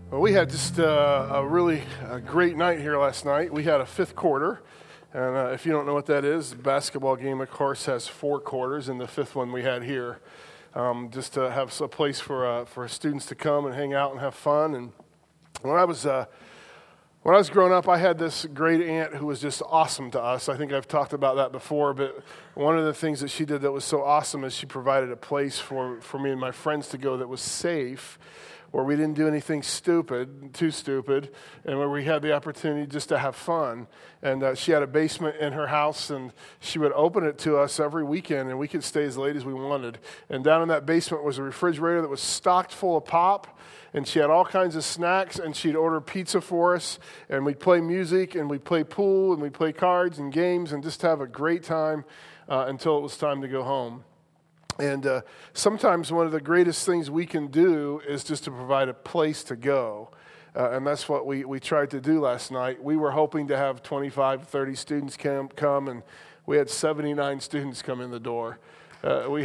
Well, we had just a really great night here last night. We had a fifth quarter, and if you don't know what that is, the basketball game, of course, has 4 quarters, and the fifth one we had here, just to have a place for students to come and hang out and have fun. And when I was growing up, I had this great aunt who was just awesome to us. I think I've talked about that before, but one of the things that she did that was so awesome is she provided a place for me and my friends to go that was safe, where we didn't do anything too stupid, and where we had the opportunity just to have fun. And she had a basement in her house, and she would open it to us every weekend, and we could stay as late as we wanted. And down in that basement was a refrigerator that was stocked full of pop, and she had all kinds of snacks, and she'd order pizza for us, and we'd play music, and we'd play pool, and we'd play cards and games, and just have a great time until it was time to go home. And sometimes one of the greatest things we can do is just to provide a place to go. And that's what we tried to do last night. We were hoping to have 25, 30 students come, and we had 79 students come in the door. We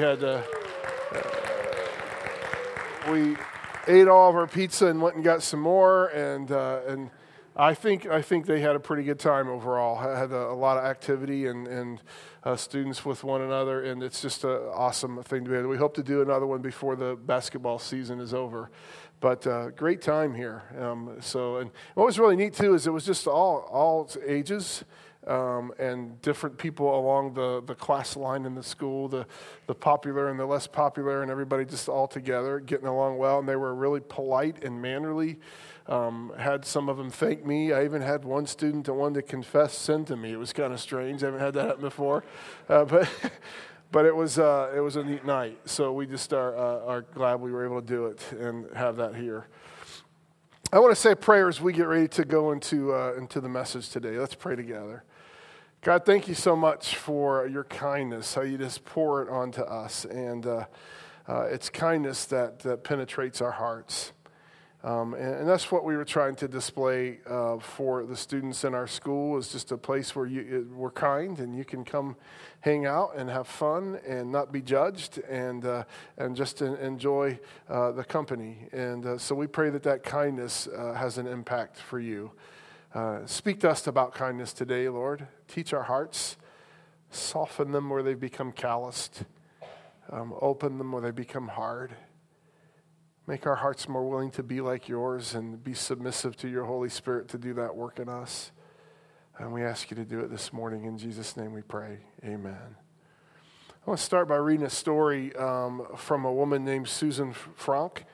ate all of our pizza and went and got some more, and I think they had a pretty good time overall. I had a lot of activity and students with one another, and it's just an awesome thing to do. We hope to do another one before the basketball season is over. But great time here. And what was really neat too is it was just all ages and different people along the class line in the school, the popular and the less popular, and everybody just all together getting along well. And they were really polite and mannerly. Had some of them thank me. I even had one student that wanted to confess sin to me. It was kind of strange. I haven't had that happen before, but it was a neat night. So we just are glad we were able to do it and have that here. I want to say a prayer as we get ready to go into the message today. Let's pray together. God, thank you so much for your kindness, how you just pour it onto us, and it's kindness that penetrates our hearts. And that's what we were trying to display for the students in our school, is just a place where we're kind and you can come hang out and have fun and not be judged and just enjoy the company. And so we pray that kindness has an impact for you. Speak to us about kindness today, Lord. Teach our hearts. Soften them where they've become calloused. Open them where they become hard. Make our hearts more willing to be like yours and be submissive to your Holy Spirit to do that work in us. And we ask you to do it this morning. In Jesus' name we pray. Amen. I want to start by reading a story from a woman named Susan Frank.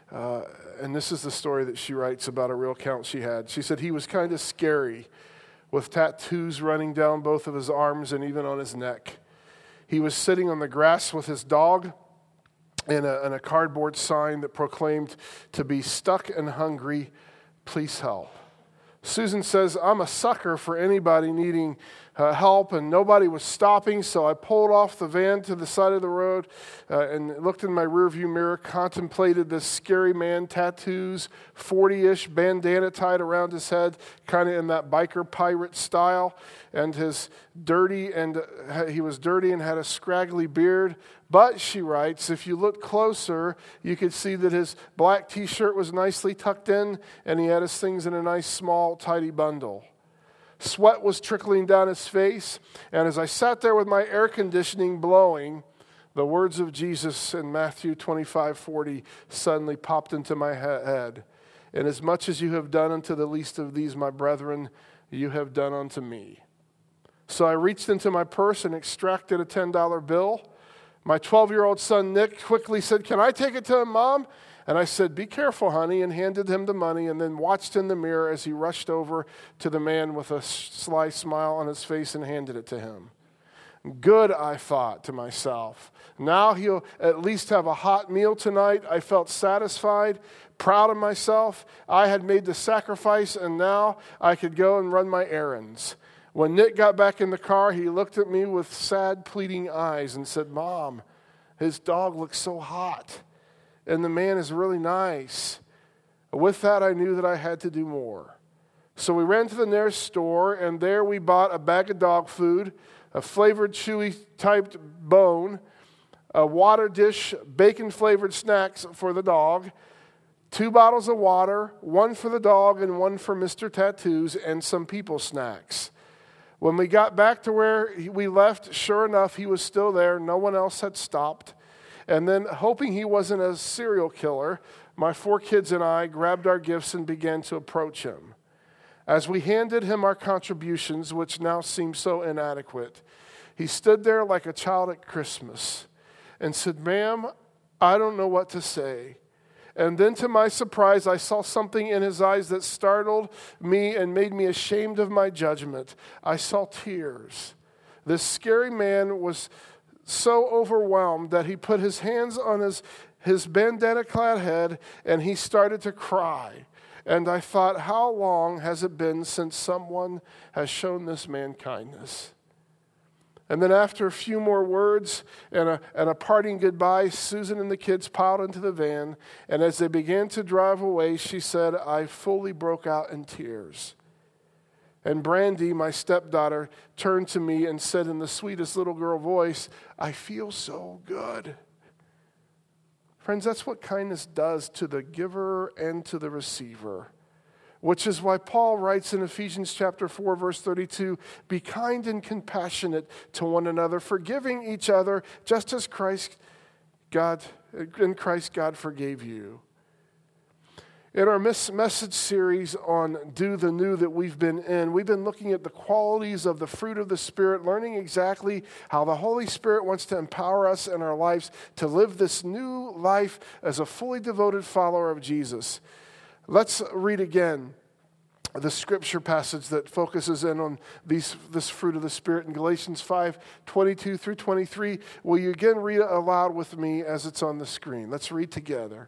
And this is the story that she writes about a real count she had. She said, he was kind of scary with tattoos running down both of his arms and even on his neck. He was sitting on the grass with his dog, and a cardboard sign that proclaimed to be stuck and hungry, please help. Susan says, I'm a sucker for anybody needing help, and nobody was stopping, so I pulled off the van to the side of the road and looked in my rearview mirror, contemplated this scary man, tattoos, 40-ish, bandana tied around his head, kind of in that biker pirate style, and he was dirty and had a scraggly beard. But, she writes, if you look closer, you could see that his black T-shirt was nicely tucked in, and he had his things in a nice, small, tidy bundle. Sweat was trickling down his face, and as I sat there with my air conditioning blowing, the words of Jesus in Matthew 25:40 suddenly popped into my head. And as much as you have done unto the least of these, my brethren, you have done unto me. So I reached into my purse and extracted a $10 bill. My 12-year-old son, Nick, quickly said, can I take it to him, Mom? And I said, be careful, honey, and handed him the money and then watched in the mirror as he rushed over to the man with a sly smile on his face and handed it to him. Good, I thought to myself. Now he'll at least have a hot meal tonight. I felt satisfied, proud of myself. I had made the sacrifice, and now I could go and run my errands. When Nick got back in the car, he looked at me with sad, pleading eyes and said, Mom, his dog looks so hot, and the man is really nice. With that, I knew that I had to do more. So we ran to the nearest store, and there we bought a bag of dog food, a flavored chewy-typed bone, a water dish, bacon-flavored snacks for the dog, 2 bottles of water, 1 for the dog and 1 for Mr. Tattoos, and some people snacks. When we got back to where we left, sure enough, he was still there. No one else had stopped. And then, hoping he wasn't a serial killer, my 4 kids and I grabbed our gifts and began to approach him. As we handed him our contributions, which now seem so inadequate, he stood there like a child at Christmas and said, "Ma'am, I don't know what to say." And then, to my surprise, I saw something in his eyes that startled me and made me ashamed of my judgment. I saw tears. This scary man was so overwhelmed that he put his hands on his bandana-clad head and he started to cry. And I thought, how long has it been since someone has shown this man kindness? And then after a few more words and a parting goodbye, Susan and the kids piled into the van. And as they began to drive away, she said, I fully broke out in tears. And Brandy, my stepdaughter, turned to me and said in the sweetest little girl voice, I feel so good. Friends, that's what kindness does to the giver and to the receiver. Which is why Paul writes in Ephesians chapter 4, verse 32, be kind and compassionate to one another, forgiving each other, just as God forgave you. In our message series on Do the New that we've been looking at the qualities of the fruit of the Spirit, learning exactly how the Holy Spirit wants to empower us in our lives to live this new life as a fully devoted follower of Jesus. Let's read again the scripture passage that focuses in on this fruit of the Spirit in Galatians 5:22 through 23. Will you again read it aloud with me as it's on the screen? Let's read together.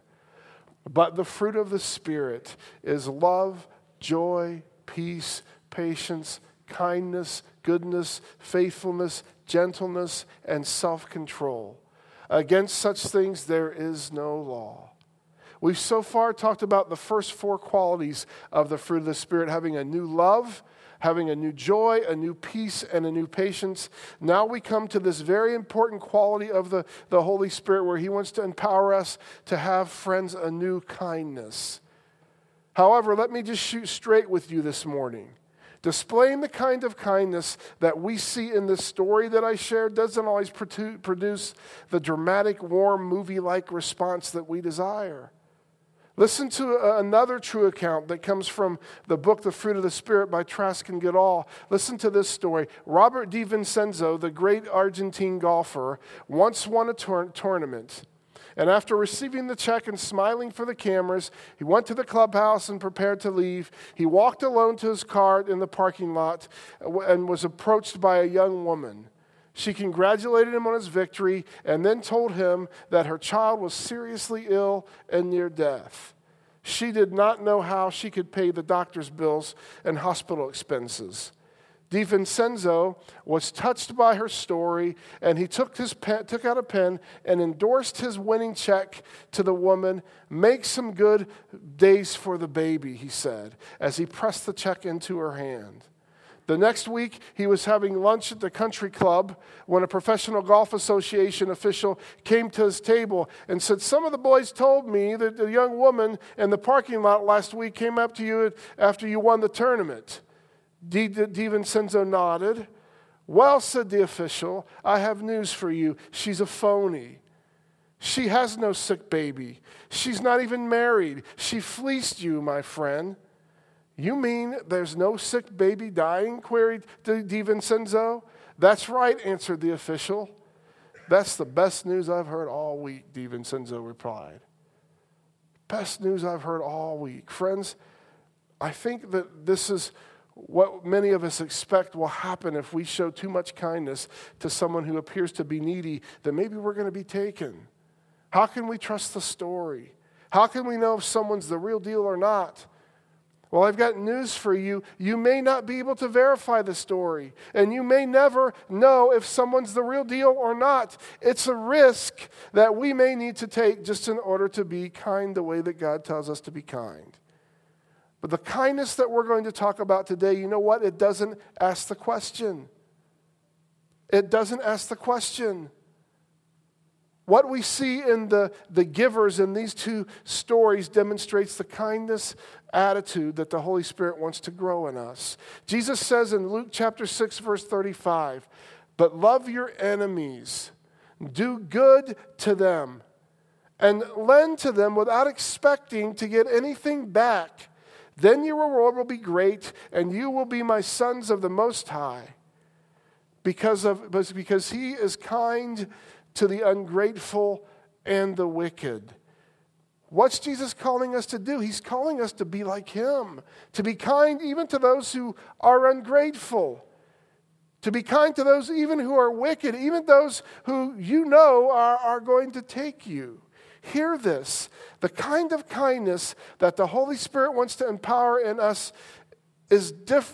But the fruit of the Spirit is love, joy, peace, patience, kindness, goodness, faithfulness, gentleness, and self-control. Against such things there is no law. We've so far talked about the first 4 qualities of the fruit of the Spirit, having a new love, having a new joy, a new peace, and a new patience. Now we come to this very important quality of the Holy Spirit where He wants to empower us to have, friends, a new kindness. However, let me just shoot straight with you this morning. Displaying the kind of kindness that we see in this story that I shared doesn't always produce the dramatic, warm, movie-like response that we desire. Listen to another true account that comes from the book, The Fruit of the Spirit by Trask and Goodall. Listen to this story. Robert DiVincenzo, the great Argentine golfer, once won a tournament. And after receiving the check and smiling for the cameras, he went to the clubhouse and prepared to leave. He walked alone to his car in the parking lot and was approached by a young woman. She congratulated him on his victory and then told him that her child was seriously ill and near death. She did not know how she could pay the doctor's bills and hospital expenses. DiVincenzo was touched by her story, and he took out a pen and endorsed his winning check to the woman. Make some good days for the baby, he said, as he pressed the check into her hand. The next week, he was having lunch at the country club when a professional golf association official came to his table and said, some of the boys told me that the young woman in the parking lot last week came up to you after you won the tournament. DiVincenzo nodded. Well, said the official, I have news for you. She's a phony. She has no sick baby. She's not even married. She fleeced you, my friend. You mean there's no sick baby dying? Queried DiVincenzo. That's right, answered the official. That's the best news I've heard all week, DiVincenzo replied. Best news I've heard all week. Friends, I think that this is what many of us expect will happen if we show too much kindness to someone who appears to be needy, that maybe we're going to be taken. How can we trust the story? How can we know if someone's the real deal or not? Well, I've got news for you. You may not be able to verify the story, and you may never know if someone's the real deal or not. It's a risk that we may need to take just in order to be kind the way that God tells us to be kind. But the kindness that we're going to talk about today, you know what? It doesn't ask the question. It doesn't ask the question. What we see in the givers in these two stories demonstrates the kindness attitude that the Holy Spirit wants to grow in us. Jesus says in Luke chapter 6, verse 35, "But love your enemies, do good to them, and lend to them without expecting to get anything back. Then your reward will be great, and you will be my sons of the Most High, because he is kind to the ungrateful and the wicked." What's Jesus calling us to do? He's calling us to be like him, to be kind even to those who are ungrateful, to be kind to those even who are wicked, even those who you know are going to take you. Hear this. The kind of kindness that the Holy Spirit wants to empower in us is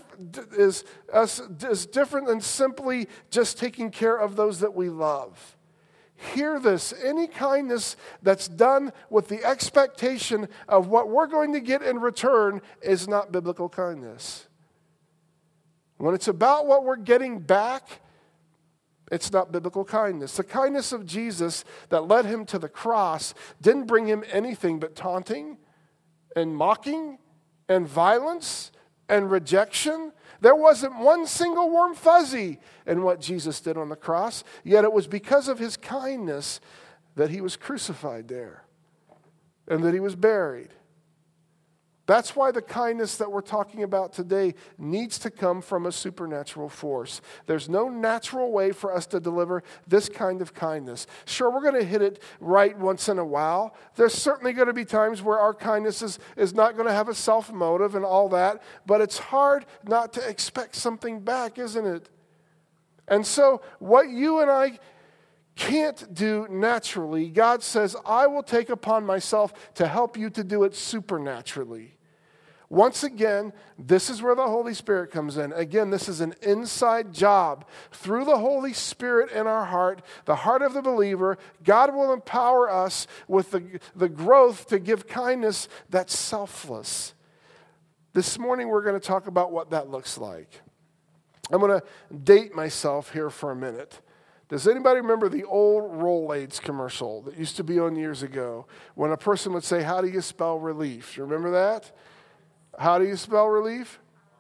different than simply just taking care of those that we love. Hear this. Any kindness that's done with the expectation of what we're going to get in return is not biblical kindness. When it's about what we're getting back, it's not biblical kindness. The kindness of Jesus that led him to the cross didn't bring him anything but taunting and mocking and violence and rejection. There wasn't one single warm fuzzy in what Jesus did on the cross, yet it was because of his kindness that he was crucified there and that he was buried. That's why the kindness that we're talking about today needs to come from a supernatural force. There's no natural way for us to deliver this kind of kindness. Sure, we're going to hit it right once in a while. There's certainly going to be times where our kindness is not going to have a self-motive and all that, but it's hard not to expect something back, isn't it? And so what you and I can't do naturally, God says, I will take upon myself to help you to do it supernaturally. Once again, this is where the Holy Spirit comes in. Again, this is an inside job. Through the Holy Spirit in our heart, the heart of the believer, God will empower us with the growth to give kindness that's selfless. This morning, we're going to talk about what that looks like. I'm going to date myself here for a minute. Does anybody remember the old Rolaids commercial that used to be on years ago when a person would say, "How do you spell relief?" Do you remember that? How do you spell relief?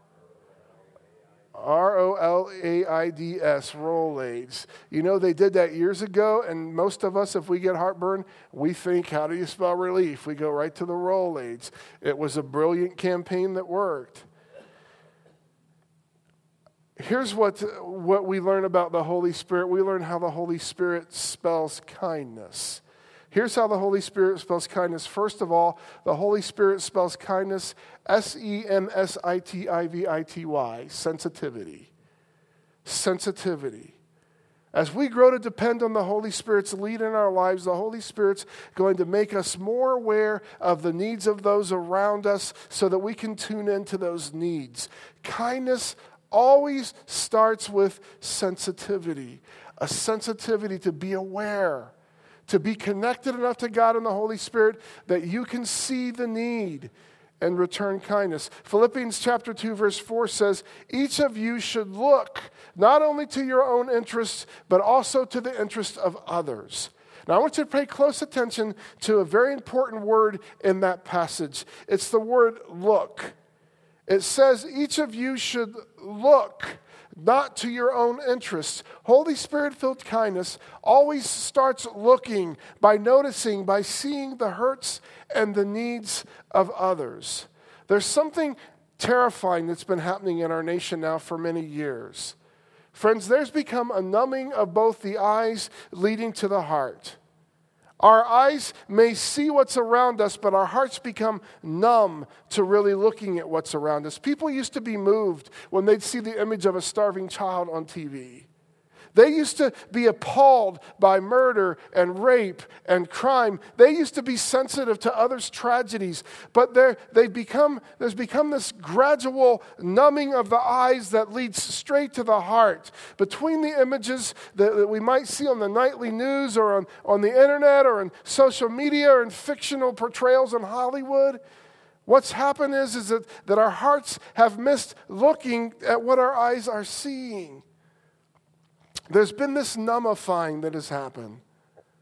Rolaids, Rolaids. You know, they did that years ago, and most of us, if we get heartburn, we think, how do you spell relief? We go right to the Rolaids. It was a brilliant campaign that worked. Here's what we learn about the Holy Spirit. We learn how the Holy Spirit spells kindness. Here's how the Holy Spirit spells kindness. First of all, the Holy Spirit spells kindness sensitivity, sensitivity. Sensitivity. As we grow to depend on the Holy Spirit's lead in our lives, the Holy Spirit's going to make us more aware of the needs of those around us so that we can tune into those needs. Kindness always starts with sensitivity, a sensitivity to be aware, to be connected enough to God and the Holy Spirit that you can see the need and return kindness. Philippians chapter 2, verse 4 says, each of you should look not only to your own interests, but also to the interest of others. Now, I want you to pay close attention to a very important word in that passage. It's the word look. It says each of you should look not to your own interests. Holy Spirit-filled kindness always starts looking by noticing, by seeing the hurts and the needs of others. There's something terrifying that's been happening in our nation now for many years. Friends, there's become a numbing of both the eyes leading to the heart. Our eyes may see what's around us, but our hearts become numb to really looking at what's around us. People used to be moved when they'd see the image of a starving child on TV. They used to be appalled by murder and rape and crime. They used to be sensitive to others' tragedies. But there's become this gradual numbing of the eyes that leads straight to the heart. Between the images that we might see on the nightly news or on the internet or in social media or in fictional portrayals in Hollywood, what's happened is that our hearts have missed looking at what our eyes are seeing. There's been this numbifying that has happened.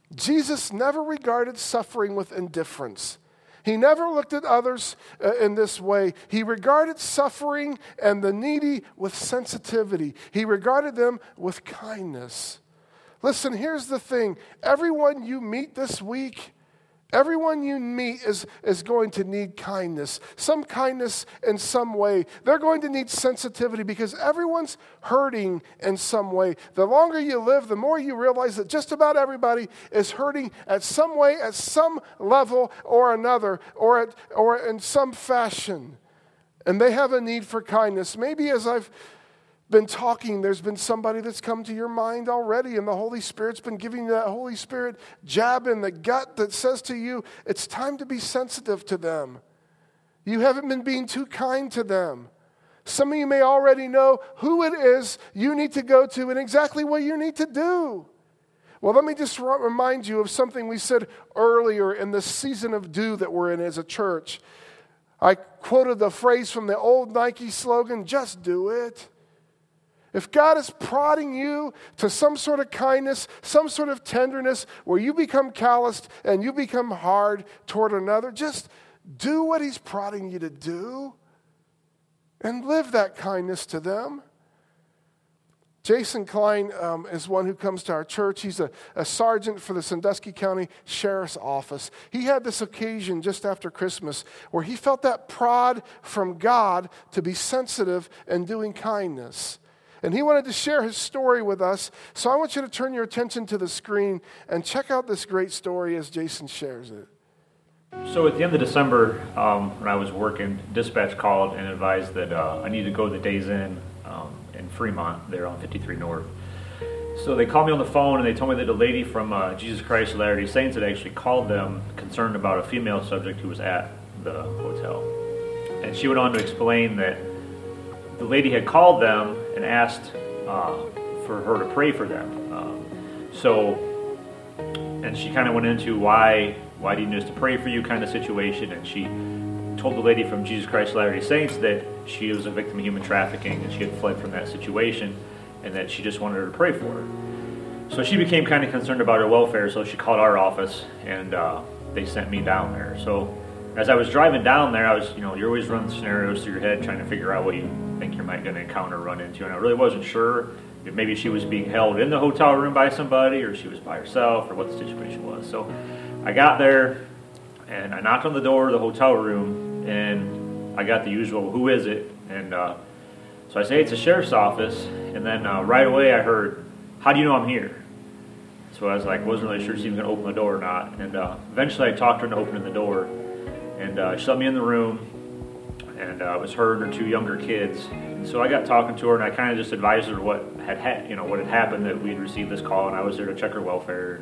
Jesus never regarded suffering with indifference. He never looked at others in this way. He regarded suffering and the needy with sensitivity. He regarded them with kindness. Listen, here's the thing. Everyone you meet this week, everyone you meet is going to need kindness. Some kindness in some way. They're going to need sensitivity because everyone's hurting in some way. The longer you live, the more you realize that just about everybody is hurting at some way, at some level or another, or in some fashion. And they have a need for kindness. Maybe as I've been talking, there's been somebody that's come to your mind already, and the Holy Spirit's been giving you that Holy Spirit jab in the gut that says to you, it's time to be sensitive to them. You haven't been being too kind to them. Some of you may already know who it is you need to go to and exactly what you need to do. Well, let me just remind you of something we said earlier in the season of do that we're in as a church. I quoted the phrase from the old Nike slogan, just do it. If God is prodding you to some sort of kindness, some sort of tenderness, where you become calloused and you become hard toward another, just do what He's prodding you to do and live that kindness to them. Jason Klein is one who comes to our church. He's a sergeant for the Sandusky County Sheriff's Office. He had this occasion just after Christmas where he felt that prod from God to be sensitive and doing kindness. And he wanted to share his story with us. So I want you to turn your attention to the screen and check out this great story as Jason shares it. So at the end of December, when I was working, dispatch called and advised that I needed to go to the Days Inn in Fremont, there on 53 North. So they called me on the phone and they told me that a lady from Jesus Christ of Latter-day Saints had actually called them concerned about a female subject who was at the hotel. And she went on to explain that the lady had called them and asked for her to pray for them. And she kind of went into why do you need us to pray for you kind of situation. And she told the lady from Jesus Christ of Latter-day Saints that she was a victim of human trafficking and she had fled from that situation and that she just wanted her to pray for her. So she became kind of concerned about her welfare, so she called our office and they sent me down there. So as I was driving down there, I was, you're always running scenarios through your head trying to figure out what you think you might going to encounter or run into. And I really wasn't sure if maybe she was being held in the hotel room by somebody or she was by herself or what the situation was. So I got there and I knocked on the door of the hotel room and I got the usual, who is it? And so I say, it's a sheriff's office. And then right away I heard, how do you know I'm here? So I was like, wasn't really sure she was going to open the door or not. And eventually I talked her into opening the door. And she let me in the room, and it was her and her two younger kids. And so I got talking to her, and I kind of just advised her what had happened, that we had received this call, and I was there to check her welfare.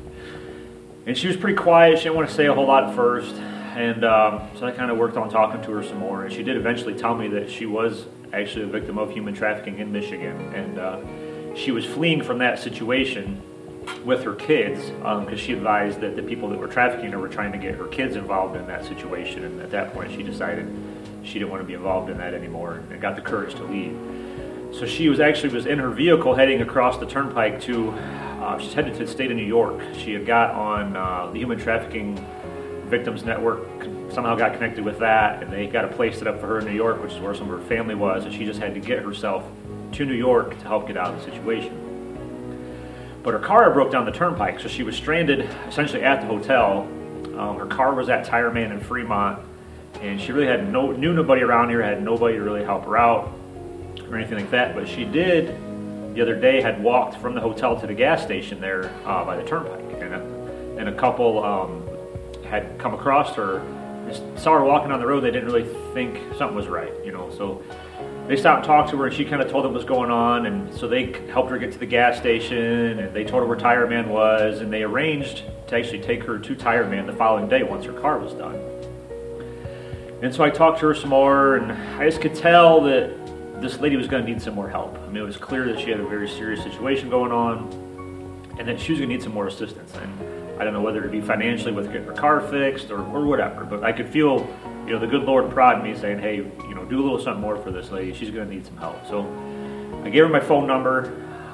And she was pretty quiet. She didn't want to say a whole lot at first. And so I kind of worked on talking to her some more. And she did eventually tell me that she was actually a victim of human trafficking in Michigan. And she was fleeing from that situation with her kids, because she advised that the people that were trafficking her were trying to get her kids involved in that situation, and at that point she decided she didn't want to be involved in that anymore and got the courage to leave. So she was in her vehicle heading across the turnpike to, she's headed to the state of New York. She had got on the Human Trafficking Victims Network, somehow got connected with that, and they got a place set up for her in New York, which is where some of her family was, and she just had to get herself to New York to help get out of the situation. But her car broke down the turnpike, so she was stranded essentially at the hotel. Her car was at Tire Man in Fremont, and she really knew nobody around here, had nobody to really help her out or anything like that. But she did, the other day, had walked from the hotel to the gas station there by the turnpike. And a couple had come across her, saw her walking on the road. They didn't really think something was right, so they stopped and talked to her, and she kind of told them what was going on, and so they helped her get to the gas station, and they told her where Tire Man was, and they arranged to actually take her to Tire Man the following day once her car was done. And so I talked to her some more, and I just could tell that this lady was going to need some more help. I mean, it was clear that she had a very serious situation going on, and that she was going to need some more assistance. And I don't know whether it be financially with getting her car fixed or whatever, but I could feel the good Lord prodding me, saying, hey, do a little something more for this lady. She's going to need some help. So I gave her my phone number.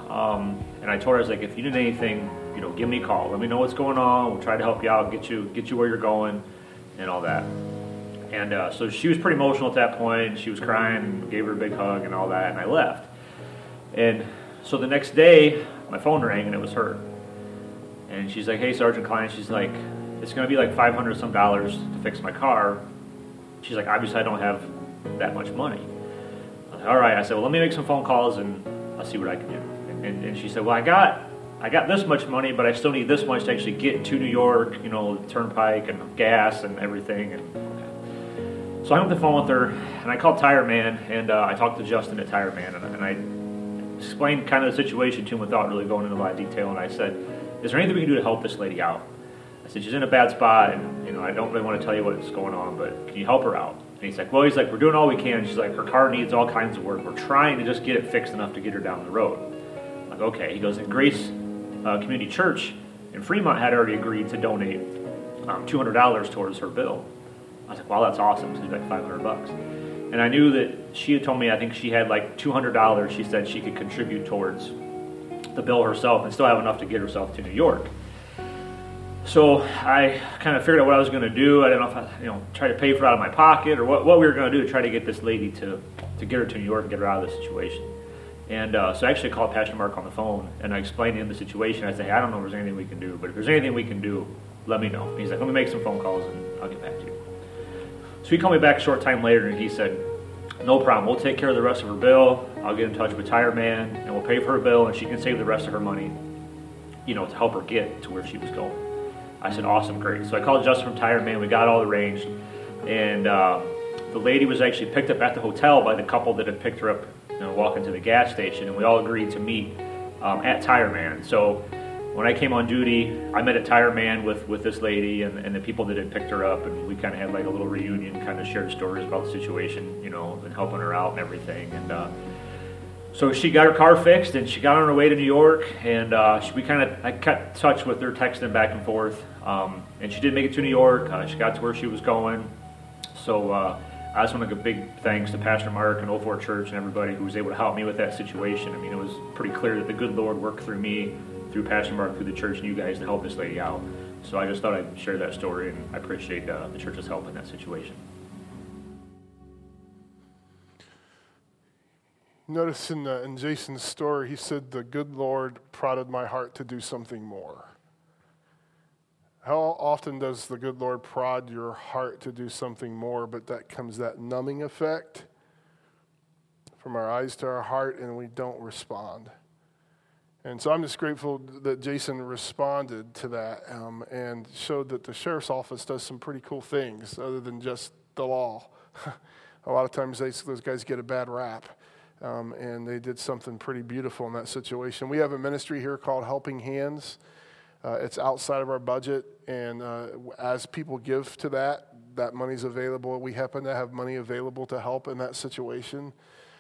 And I told her, I was like, if you need anything, give me a call. Let me know what's going on. We'll try to help you out, get you where you're going, and all that. And so she was pretty emotional at that point. She was crying, gave her a big hug and all that, and I left. And so the next day, my phone rang, and it was her. And she's like, hey, Sergeant Klein. She's like, it's going to be like $500 some to fix my car. She's like, obviously I don't have that much money. I was like, all right. I said, well, let me make some phone calls, and I'll see what I can do. And she said, well, I got this much money, but I still need this much to actually get to New York, turnpike and gas and everything. And so I hung up the phone with her, and I called Tire Man, and I talked to Justin at Tire Man, and I explained kind of the situation to him without really going into a lot of detail. And I said, is there anything we can do to help this lady out? I said, she's in a bad spot, and I don't really want to tell you what's going on, but can you help her out? And he's like, we're doing all we can. She's like, her car needs all kinds of work. We're trying to just get it fixed enough to get her down the road. I'm like, okay. He goes, and Grace Community Church in Fremont had already agreed to donate $200 towards her bill. I was like, wow, that's awesome. So he's like $500. And I knew that she had told me, I think she had like $200 she said she could contribute towards the bill herself and still have enough to get herself to New York. So I kind of figured out what I was going to do. I didn't know if I, try to pay for it out of my pocket or what we were going to do to try to get this lady to get her to New York and get her out of the situation. And so I actually called Pastor Mark on the phone, and I explained to him the situation. I said, hey, I don't know if there's anything we can do, but if there's anything we can do, let me know. And he's like, let me make some phone calls, and I'll get back to you. So he called me back a short time later, and he said, no problem. We'll take care of the rest of her bill. I'll get in touch with Tire Man, and we'll pay for her bill, and she can save the rest of her money, to help her get to where she was going. I said, awesome, great. So I called Justin from Tire Man. We got all arranged, and the lady was actually picked up at the hotel by the couple that had picked her up, walking to the gas station, and we all agreed to meet at Tire Man. So when I came on duty, I met at Tire Man with this lady and the people that had picked her up, and we kind of had like a little reunion, kind of shared stories about the situation, and helping her out and everything. And so she got her car fixed, and she got on her way to New York, and I kept touch with her, texting back and forth, and she did make it to New York. She got to where she was going. So I just want to give a big thanks to Pastor Mark and Old Fort Church and everybody who was able to help me with that situation. I mean, it was pretty clear that the good Lord worked through me, through Pastor Mark, through the church, and you guys to help this lady out. So I just thought I'd share that story, and I appreciate the church's help in that situation. Notice in Jason's story, he said, the good Lord prodded my heart to do something more. How often does the good Lord prod your heart to do something more, but that comes that numbing effect from our eyes to our heart, and we don't respond. And so I'm just grateful that Jason responded to that and showed that the sheriff's office does some pretty cool things other than just the law. A lot of times those guys get a bad rap, and they did something pretty beautiful in that situation. We have a ministry here called Helping Hands. It's outside of our budget, and as people give to that money's available. We happen to have money available to help in that situation,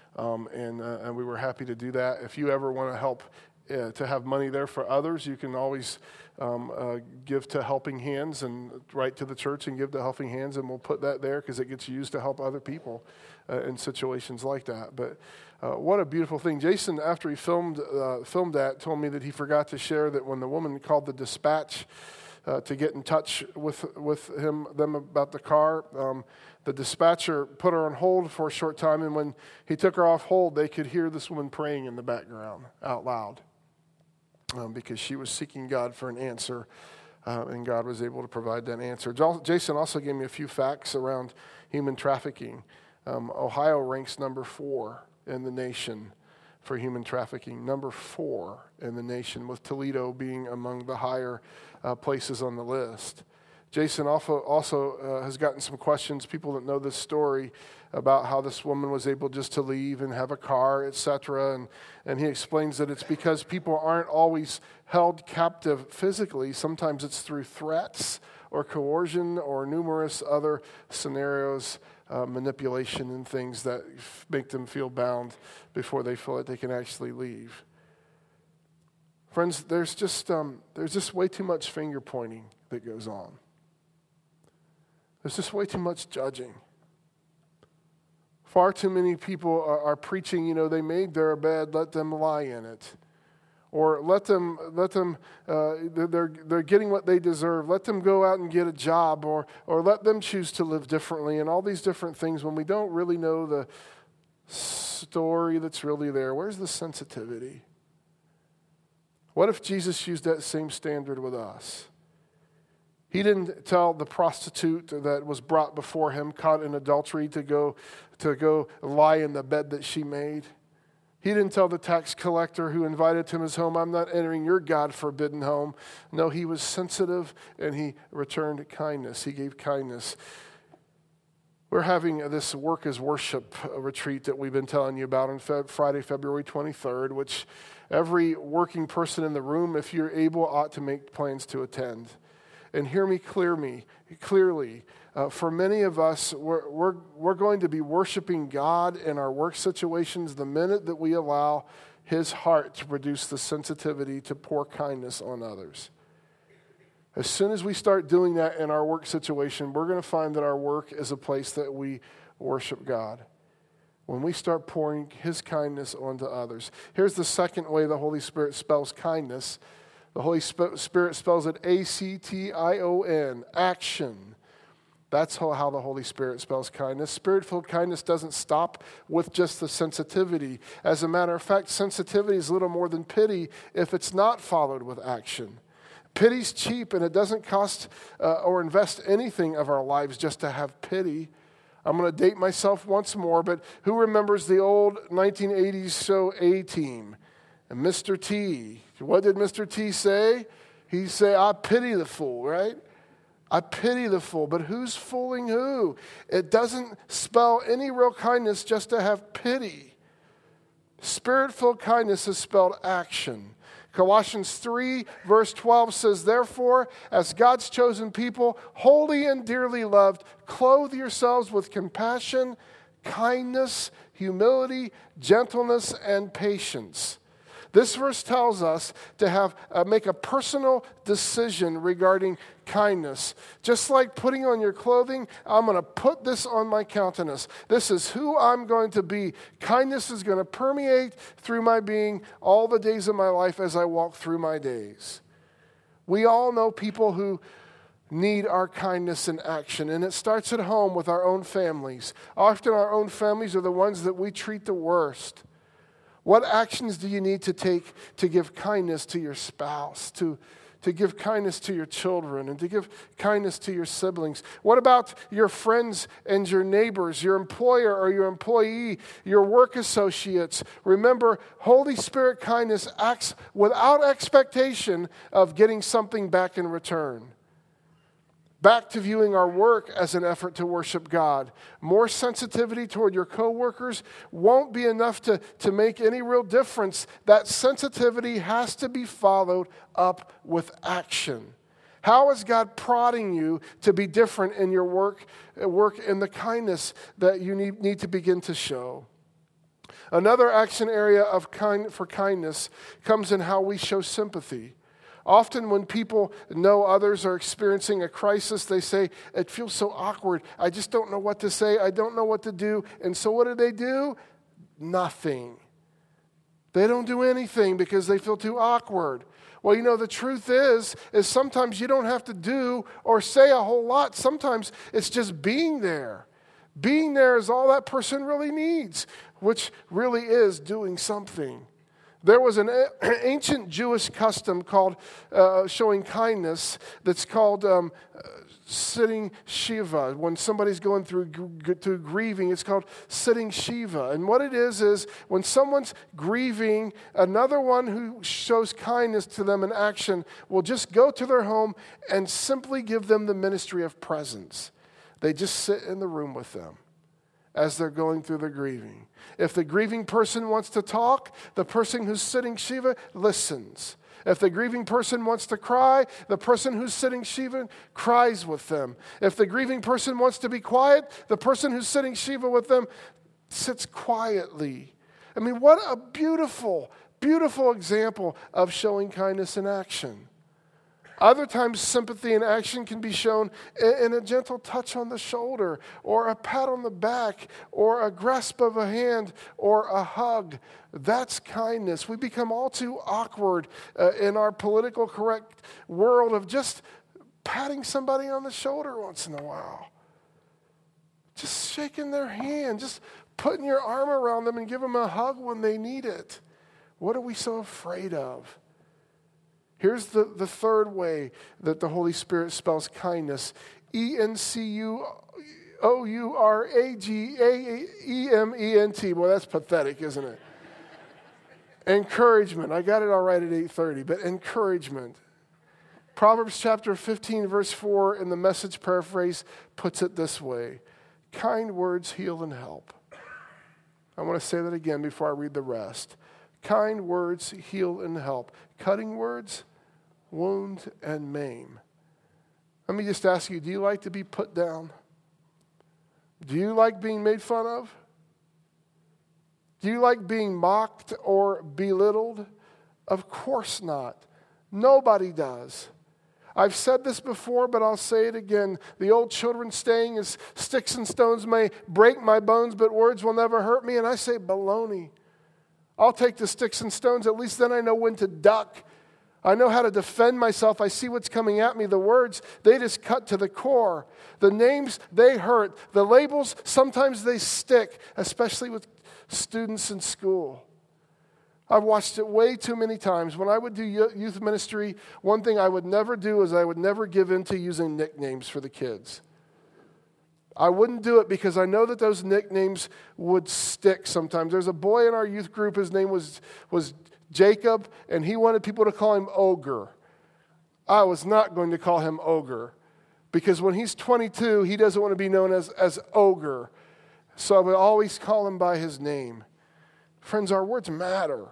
and we were happy to do that. If you ever want to help to have money there for others, you can always give to Helping Hands and write to the church and give to Helping Hands, and we'll put that there because it gets used to help other people in situations like that. But what a beautiful thing. Jason, after he filmed that, told me that he forgot to share that when the woman called the dispatch to get in touch with them about the car, the dispatcher put her on hold for a short time, and when he took her off hold, they could hear this woman praying in the background out loud because she was seeking God for an answer, and God was able to provide that answer. Jason also gave me a few facts around human trafficking. Ohio ranks number 4 in the nation for human trafficking, number 4 in the nation, with Toledo being among the higher places on the list. Jason also has gotten some questions, people that know this story, about how this woman was able just to leave and have a car, etc. And he explains that it's because people aren't always held captive physically. Sometimes it's through threats or coercion or numerous other scenarios, manipulation and things that make them feel bound before they feel like they can actually leave. Friends, there's just way too much finger pointing that goes on. There's just way too much judging. Far too many people are preaching, they made their bed, let them lie in it. Or let them they're getting what they deserve. Let them go out and get a job, or let them choose to live differently, and all these different things when we don't really know the story that's really there. Where's the sensitivity? What if Jesus used that same standard with us? He didn't tell the prostitute that was brought before him, caught in adultery, to go lie in the bed that she made. He didn't tell the tax collector who invited him to his home, I'm not entering your God-forbidden home. No, he was sensitive and he returned kindness. He gave kindness. We're having this Work as Worship retreat that we've been telling you about on Friday, February 23rd, which every working person in the room, if you're able, ought to make plans to attend. And hear me clearly. For many of us, we're going to be worshiping God in our work situations the minute that we allow His heart to produce the sensitivity to pour kindness on others. As soon as we start doing that in our work situation, we're going to find that our work is a place that we worship God. When we start pouring His kindness onto others. Here's the second way the Holy Spirit spells kindness. The Holy Spirit spells it A-C-T-I-O-N, action. That's how the Holy Spirit spells kindness. Spirit-filled kindness doesn't stop with just the sensitivity. As a matter of fact, sensitivity is little more than pity if it's not followed with action. Pity's cheap, and it doesn't cost or invest anything of our lives just to have pity. I'm going to date myself once more, but who remembers the old 1980s show A-Team? And Mr. T, what did Mr. T say? He'd say, I pity the fool, right? I pity the fool. But who's fooling who? It doesn't spell any real kindness just to have pity. Spirit-filled kindness is spelled action. Colossians 3, verse 12 says, therefore, as God's chosen people, holy and dearly loved, clothe yourselves with compassion, kindness, humility, gentleness, and patience. This verse tells us to make a personal decision regarding kindness. Just like putting on your clothing, I'm going to put this on my countenance. This is who I'm going to be. Kindness is going to permeate through my being all the days of my life as I walk through my days. We all know people who need our kindness in action, and it starts at home with our own families. Often our own families are the ones that we treat the worst. What actions do you need to take to give kindness to your spouse, to give kindness to your children, and to give kindness to your siblings? What about your friends and your neighbors, your employer or your employee, your work associates? Remember, Holy Spirit kindness acts without expectation of getting something back in return. Back to viewing our work as an effort to worship God. More sensitivity toward your coworkers won't be enough to make any real difference. That sensitivity has to be followed up with action. How is God prodding you to be different in your work in the kindness that you need to begin to show? Another action area for kindness comes in how we show sympathy. Often when people know others are experiencing a crisis, they say, it feels so awkward. I just don't know what to say. I don't know what to do. And so what do? Nothing. They don't do anything because they feel too awkward. Well, the truth is sometimes you don't have to do or say a whole lot. Sometimes it's just being there. Being there is all that person really needs, which really is doing something. There was an ancient Jewish custom called showing kindness that's called sitting Shiva. When somebody's going through grieving, it's called sitting Shiva. And what it is when someone's grieving, another one who shows kindness to them in action will just go to their home and simply give them the ministry of presence. They just sit in the room with them as they're going through the grieving. If the grieving person wants to talk, the person who's sitting Shiva listens. If the grieving person wants to cry, the person who's sitting Shiva cries with them. If the grieving person wants to be quiet, the person who's sitting Shiva with them sits quietly. I mean, what a beautiful, beautiful example of showing kindness in action. Other times, sympathy and action can be shown in a gentle touch on the shoulder, or a pat on the back, or a grasp of a hand, or a hug. That's kindness. We become all too awkward in our political correct world of just patting somebody on the shoulder once in a while. Just shaking their hand, just putting your arm around them and give them a hug when they need it. What are we so afraid of? Here's the third way that the Holy Spirit spells kindness. ENCOURAGAEMENT. Boy, that's pathetic, isn't it? Encouragement. I got it all right at 8:30, but encouragement. Proverbs chapter 15, verse 4 in the Message paraphrase puts it this way. Kind words heal and help. I want to say that again before I read the rest. Kind words heal and help. Cutting words wound and maim. Let me just ask you, do you like to be put down? Do you like being made fun of? Do you like being mocked or belittled? Of course not. Nobody does. I've said this before, but I'll say it again. The old children's saying is, sticks and stones may break my bones, but words will never hurt me. And I say, baloney. I'll take the sticks and stones. At least then I know when to duck. I know how to defend myself. I see what's coming at me. The words, they just cut to the core. The names, they hurt. The labels, sometimes they stick, especially with students in school. I've watched it way too many times. When I would do youth ministry, one thing I would never do is I would never give in to using nicknames for the kids. I wouldn't do it because I know that those nicknames would stick sometimes. There's a boy in our youth group, his name was Jacob, and he wanted people to call him Ogre. I was not going to call him Ogre because when he's 22, he doesn't want to be known as Ogre. So I would always call him by his name. Friends, our words matter.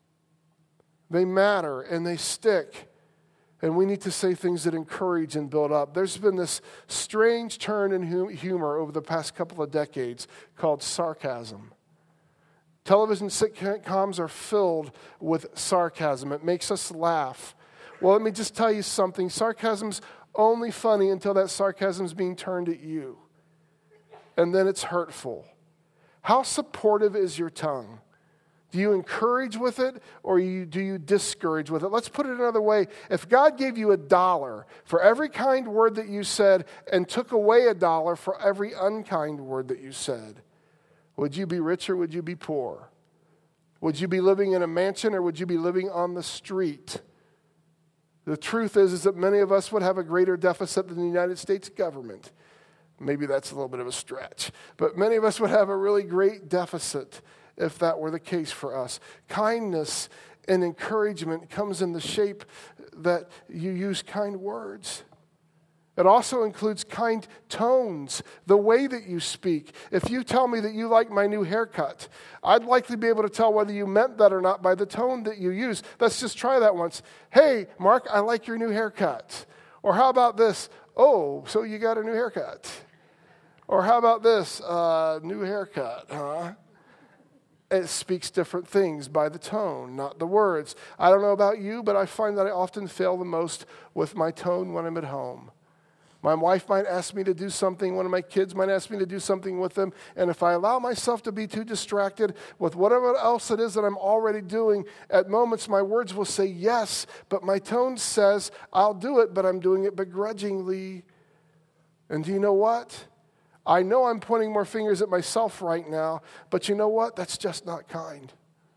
They matter and they stick. And we need to say things that encourage and build up. There's been this strange turn in humor over the past couple of decades called sarcasm. Television sitcoms are filled with sarcasm. It makes us laugh. Well, let me just tell you something. Sarcasm's only funny until that sarcasm's being turned at you. And then it's hurtful. How supportive is your tongue? Do you encourage with it or do you discourage with it? Let's put it another way. If God gave you $1 for every kind word that you said and took away $1 for every unkind word that you said, would you be rich or would you be poor? Would you be living in a mansion or would you be living on the street? The truth is that many of us would have a greater deficit than the United States government. Maybe that's a little bit of a stretch. But many of us would have a really great deficit if that were the case for us. Kindness and encouragement comes in the shape that you use kind words. It also includes kind tones, the way that you speak. If you tell me that you like my new haircut, I'd likely be able to tell whether you meant that or not by the tone that you use. Let's just try that once. Hey, Mark, I like your new haircut. Or how about this? Oh, so you got a new haircut. Or how about this? New haircut, huh? It speaks different things by the tone, not the words. I don't know about you, but I find that I often fail the most with my tone when I'm at home. My wife might ask me to do something. One of my kids might ask me to do something with them. And if I allow myself to be too distracted with whatever else it is that I'm already doing, at moments my words will say yes, but my tone says I'll do it, but I'm doing it begrudgingly. And do you know what? I know I'm pointing more fingers at myself right now, but you know what? That's just not kind.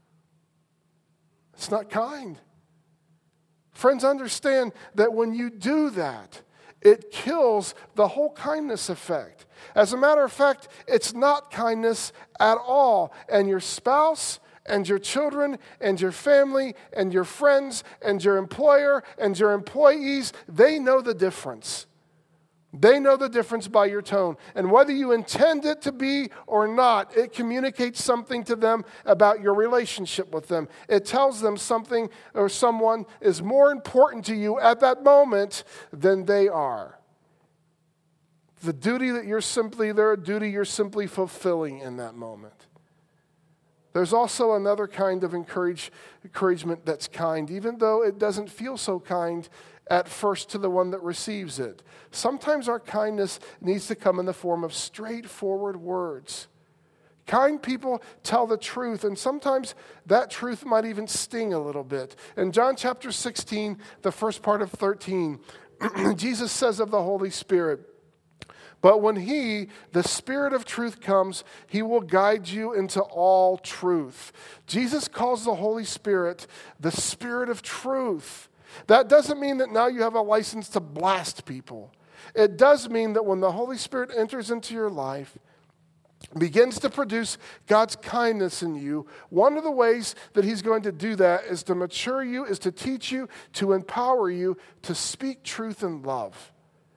It's not kind. Friends, understand that when you do that, it kills the whole kindness effect. As a matter of fact, it's not kindness at all. And your spouse and your children and your family and your friends and your employer and your employees, they know the difference. They know the difference by your tone. And whether you intend it to be or not, it communicates something to them about your relationship with them. It tells them something or someone is more important to you at that moment than they are. They're a duty you're simply fulfilling in that moment. There's also another kind of encouragement that's kind, even though it doesn't feel so kind at first to the one that receives it. Sometimes our kindness needs to come in the form of straightforward words. Kind people tell the truth, and sometimes that truth might even sting a little bit. In John chapter 16, the first part of 13, Jesus says of the Holy Spirit, "But when He, the Spirit of truth, comes, He will guide you into all truth." Jesus calls the Holy Spirit the Spirit of truth. That doesn't mean that now you have a license to blast people. It does mean that when the Holy Spirit enters into your life, begins to produce God's kindness in you, one of the ways that He's going to do that is to mature you, is to teach you, to empower you to speak truth in love.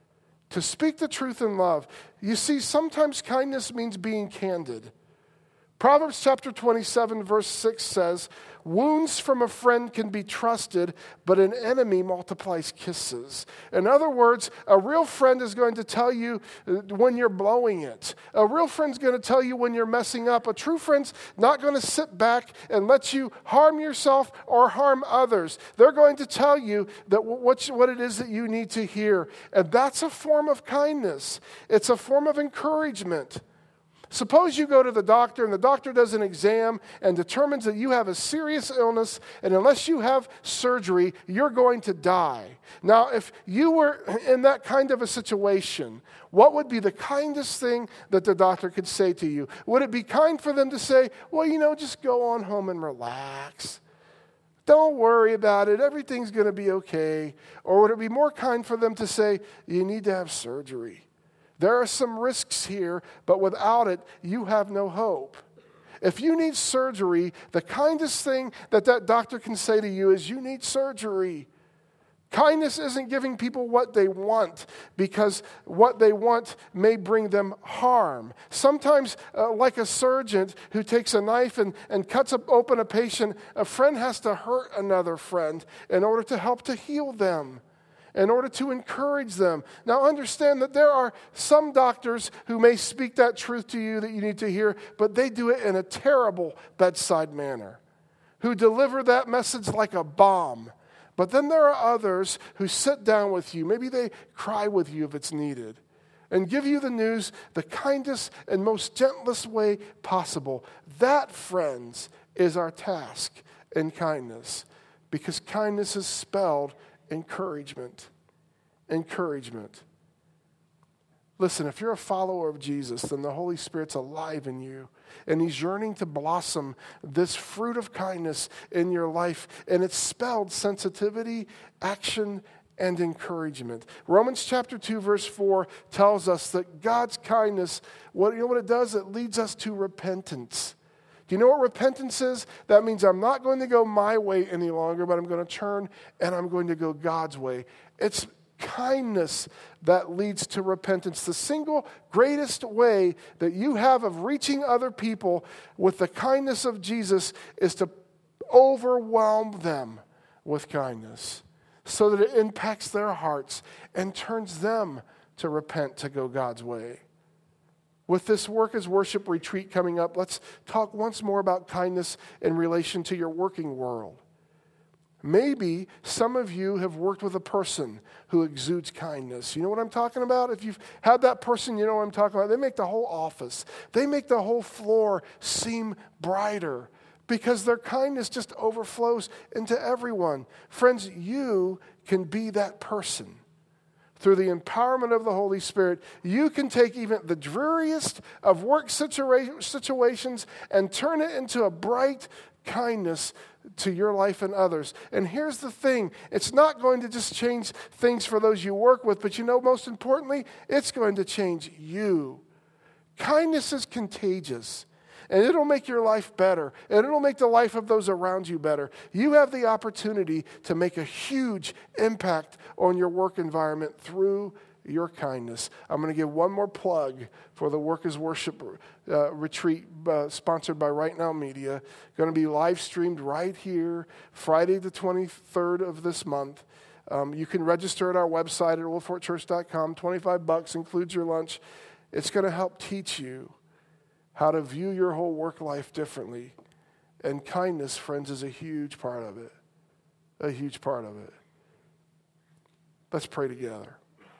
To speak the truth in love. You see, sometimes kindness means being candid. Proverbs chapter 27, verse 6 says, "Wounds from a friend can be trusted, but an enemy multiplies kisses." In other words, a real friend is going to tell you when you're blowing it. A real friend's going to tell you when you're messing up. A true friend's not going to sit back and let you harm yourself or harm others. They're going to tell you that what it is that you need to hear. And that's a form of kindness. It's a form of encouragement. Suppose you go to the doctor and the doctor does an exam and determines that you have a serious illness, and unless you have surgery, you're going to die. Now, if you were in that kind of a situation, what would be the kindest thing that the doctor could say to you? Would it be kind for them to say, "Well, just go on home and relax. Don't worry about it. Everything's going to be okay"? Or would it be more kind for them to say, "You need to have surgery. There are some risks here, but without it, you have no hope"? If you need surgery, the kindest thing that doctor can say to you is, "You need surgery." Kindness isn't giving people what they want, because what they want may bring them harm. Sometimes, like a surgeon who takes a knife and cuts open a patient, a friend has to hurt another friend in order to help to heal them, in order to encourage them. Now understand that there are some doctors who may speak that truth to you that you need to hear, but they do it in a terrible bedside manner, who deliver that message like a bomb. But then there are others who sit down with you, maybe they cry with you if it's needed, and give you the news the kindest and most gentlest way possible. That, friends, is our task in kindness, because kindness is spelled encouragement. Encouragement. Listen, if you're a follower of Jesus, then the Holy Spirit's alive in you, and He's yearning to blossom this fruit of kindness in your life, and it's spelled sensitivity, action, and encouragement. Romans chapter 2, verse 4 tells us that God's kindness, what it does? It leads us to repentance. Do you know what repentance is? That means I'm not going to go my way any longer, but I'm going to turn and I'm going to go God's way. It's kindness that leads to repentance. The single greatest way that you have of reaching other people with the kindness of Jesus is to overwhelm them with kindness so that it impacts their hearts and turns them to repent, to go God's way. With this Work as Worship retreat coming up, let's talk once more about kindness in relation to your working world. Maybe some of you have worked with a person who exudes kindness. You know what I'm talking about? If you've had that person, you know what I'm talking about. They make the whole office, they make the whole floor seem brighter because their kindness just overflows into everyone. Friends, you can be that person. Through the empowerment of the Holy Spirit, you can take even the dreariest of work situations and turn it into a bright kindness to your life and others. And here's the thing, it's not going to just change things for those you work with, but most importantly, it's going to change you. Kindness is contagious. And it'll make your life better. And it'll make the life of those around you better. You have the opportunity to make a huge impact on your work environment through your kindness. I'm going to give one more plug for the Work as Worship retreat sponsored by Right Now Media. Going to be live streamed right here, Friday the 23rd of this month. You can register at our website at oldfortchurch.com. $25 includes your lunch. It's going to help teach you how to view your whole work life differently. And kindness, friends, is a huge part of it. A huge part of it. Let's pray together.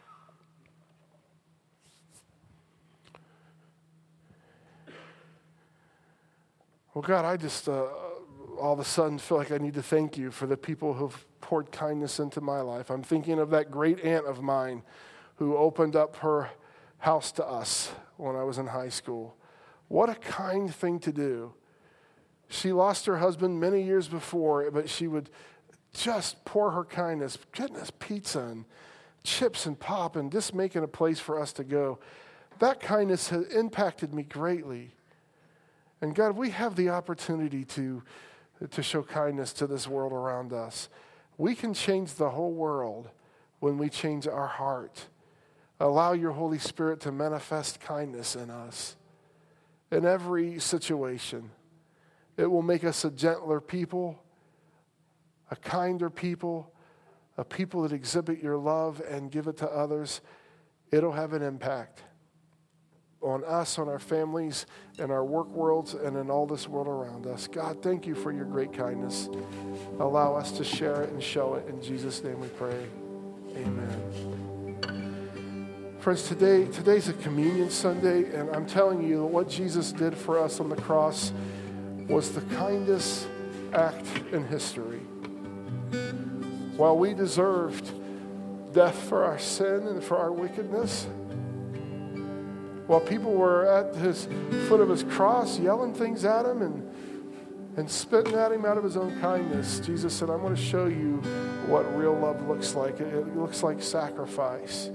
Well, God, I just all of a sudden feel like I need to thank you for the people who've poured kindness into my life. I'm thinking of that great aunt of mine who opened up her house to us when I was in high school. What a kind thing to do. She lost her husband many years before, but she would just pour her kindness, getting us pizza and chips and pop and just making a place for us to go. That kindness has impacted me greatly. And God, we have the opportunity to show kindness to this world around us. We can change the whole world when we change our heart. Allow your Holy Spirit to manifest kindness in us in every situation. It will make us a gentler people, a kinder people, a people that exhibit your love and give it to others. It'll have an impact on us, on our families, in our work worlds, and in all this world around us. God, thank you for your great kindness. Allow us to share it and show it. In Jesus' name we pray. Amen. Friends, today's a communion Sunday, and I'm telling you that what Jesus did for us on the cross was the kindest act in history. While we deserved death for our sin and for our wickedness, while people were at his foot of his cross yelling things at him and spitting at him out of his own kindness, Jesus said, I'm going to show you what real love looks like. It looks like sacrifice.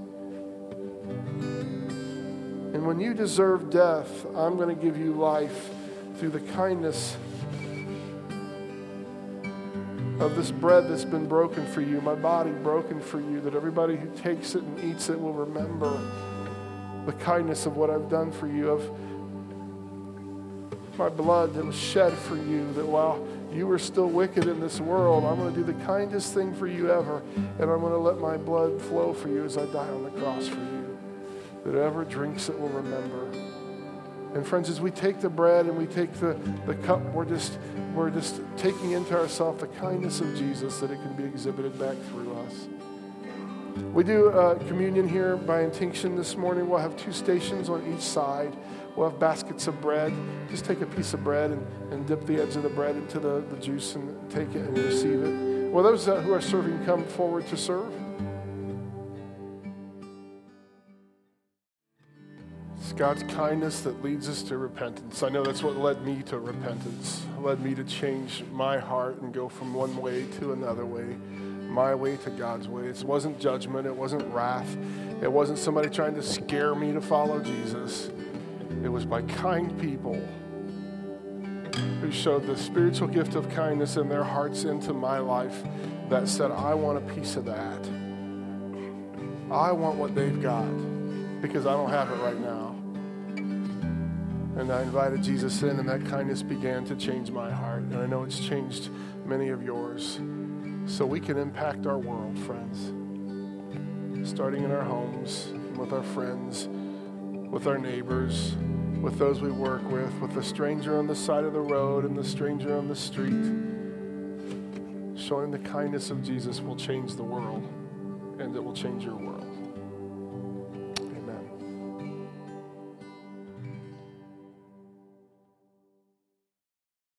And when you deserve death, I'm going to give you life through the kindness of this bread that's been broken for you, my body broken for you, that everybody who takes it and eats it will remember the kindness of what I've done for you, of my blood that was shed for you, that while you were still wicked in this world, I'm going to do the kindest thing for you ever, and I'm going to let my blood flow for you as I die on the cross for you, that whoever drinks it will remember. And friends, as we take the bread and we take the cup, we're just taking into ourselves the kindness of Jesus, that it can be exhibited back through us. We do communion here by intinction this morning. We'll have 2 stations on each side. We'll have baskets of bread. Just take a piece of bread and dip the edge of the bread into the juice and take it and receive it. Will those who are serving come forward to serve? It's God's kindness that leads us to repentance. I know that's what led me to repentance. It led me to change my heart and go from one way to another way. My way to God's way. It wasn't judgment. It wasn't wrath. It wasn't somebody trying to scare me to follow Jesus. It was by kind people who showed the spiritual gift of kindness in their hearts into my life that said, I want a piece of that. I want what they've got because I don't have it right now. And I invited Jesus in, and that kindness began to change my heart. And I know it's changed many of yours. So we can impact our world, friends, starting in our homes, with our friends, with our neighbors, with those we work with the stranger on the side of the road and the stranger on the street. Showing the kindness of Jesus will change the world, and it will change your world.